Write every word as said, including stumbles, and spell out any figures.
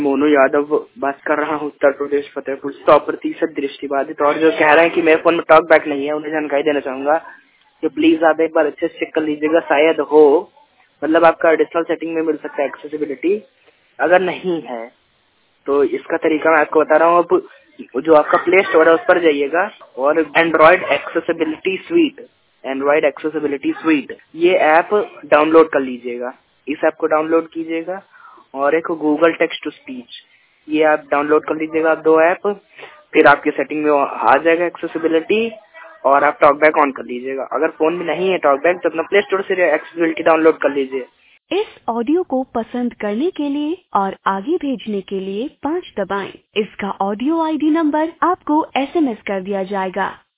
मोनू यादव बात कर रहा हूँ, उत्तर प्रदेश फतेहपुर। सौ प्रतिशत दृष्टिबाधित और जो कह रहे हैं कि मेरे फोन में टॉक बैक नहीं है, उन्हें जानकारी देना चाहूंगा कि प्लीज आप एक बार अच्छे से चेक कर लीजिएगा। शायद हो, मतलब आपका एडिशनल सेटिंग में मिल सकता है एक्सेसिबिलिटी। अगर नहीं है तो इसका तरीका मैं आपको बता रहा हूँ। अब जो आपका प्ले स्टोर है उस पर जाइएगा और android accessibility suite android accessibility suite ये ऐप डाउनलोड कर लीजिएगा। इस ऐप को डाउनलोड कीजिएगा और एक गूगल टेक्स्ट टू स्पीच ये ऐप डाउनलोड कर लीजिएगा। दो ऐप, फिर आपकी सेटिंग में आ जाएगा एक्सेसिबिलिटी और आप टॉकबैक ऑन कर लीजिएगा। अगर फोन में नहीं है टॉकबैक तो अपना प्ले स्टोर से एक्सेसिबिलिटी डाउनलोड कर लीजिए। इस ऑडियो को पसंद करने के लिए और आगे भेजने के लिए पाँच दबाएं। इसका ऑडियो आईडी नंबर आपको एसएमएस कर दिया जाएगा।